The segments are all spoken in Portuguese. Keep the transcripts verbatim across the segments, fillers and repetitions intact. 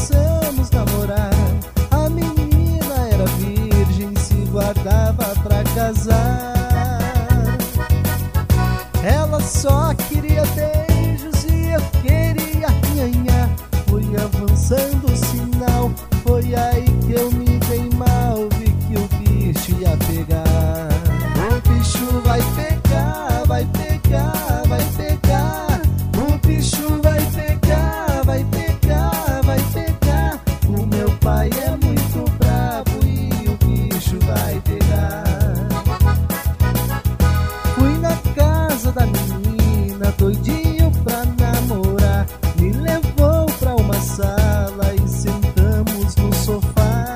começamos a namorar. A menina era virgem, se guardava pra casar. Ela só queria beijos e eu queria nhanhá. Fui avançando o sinal, foi aí que eu me dei mal. Vi que o bicho ia pegar. O bicho vai pegar, vai pegar, vai pegar. O bicho vai pegar, vai pegar, vai pegar. O meu pai é muito bravo e o bicho vai pegar. Fui na casa da menina, doidinho pra namorar. Me levou pra uma sala e sentamos no sofá.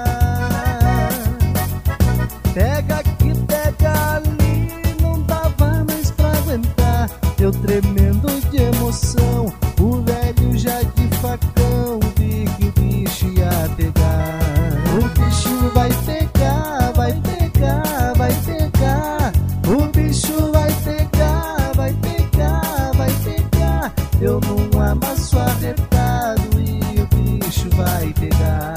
Pega aqui, pega ali, não dava mais pra aguentar. Eu tremendo de emoção, o velho já de facão. Vi que o bicho ia pegar. O bicho vai pegar, vai pegar, vai pegar. O bicho vai pegar, vai pegar, vai pegar. Eu não amasso arretado e o bicho vai pegar.